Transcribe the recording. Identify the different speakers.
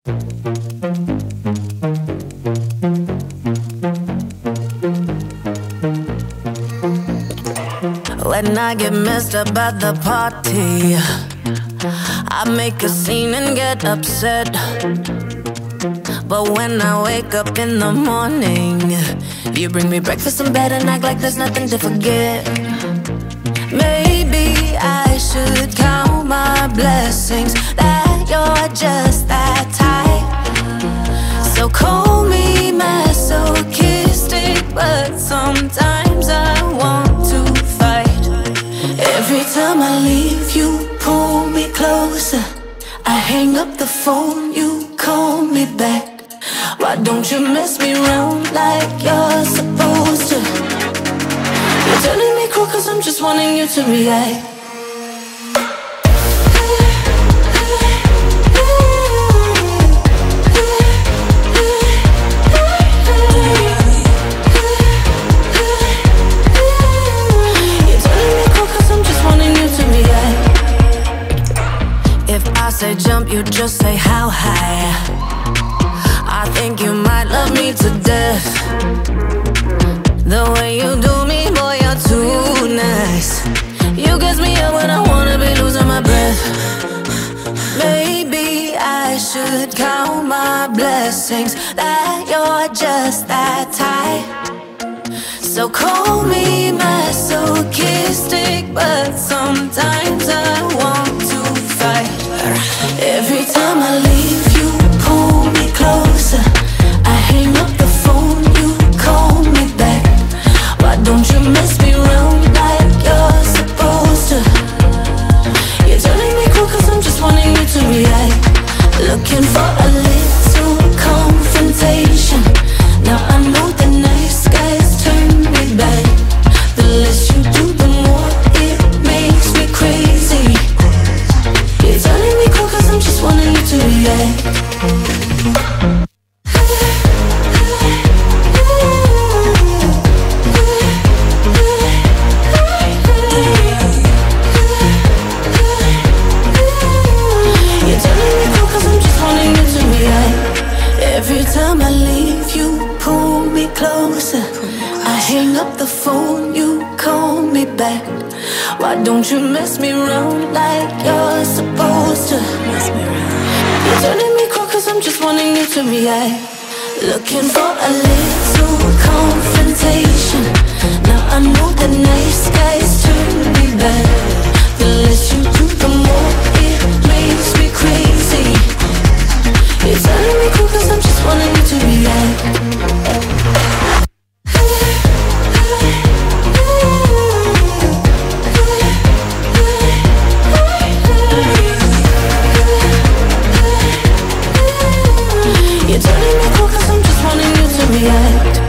Speaker 1: When I get messed up at the party, I make a scene and get upset. But when I wake up in the morning, you bring me breakfast in bed and act like there's nothing to forget. Maybe I should count my blessings that you're just that type. So call me masochistic, but sometimes I want to fight. Every time I leave, you pull me closer. I hang up the phone, you call me back. Why don't you mess me around like you're supposed to? You're turning me cool cause I'm just wanting you to react. Say jump, you just say how high. I think you might love me to death. The way you do me, boy, you're too nice. You gets me up when I wanna be losing my breath. Maybe I should count my blessings that you're just that type. So call me masochistic, but sometimes I want to fight. Every time I leave, you pull me closer. I hang up the phone, you call me back. Why don't you mess me around like you're supposed to? You're turning me cool cause I'm just wanting you to react. Looking for a little confrontation. Now I know the nice guys turn me back. The less you do, the more it makes me crazy. You're turning me cool cause I'm just wanting you to react. You're turning me cool cause I'm just wanting you to react. Every time I leave, you pull me closer. I hang up the phone, you call me back. Why don't you mess me around like you're supposed to? You're turning me cool cause I'm just wanting you to react. Looking for a little confrontation. Now I know the nice guys turn me back. The less you do, the more it makes me crazy. You're turning me cool cause I'm just wanting you to react. You're turning me cool cause I'm just wanting you to react.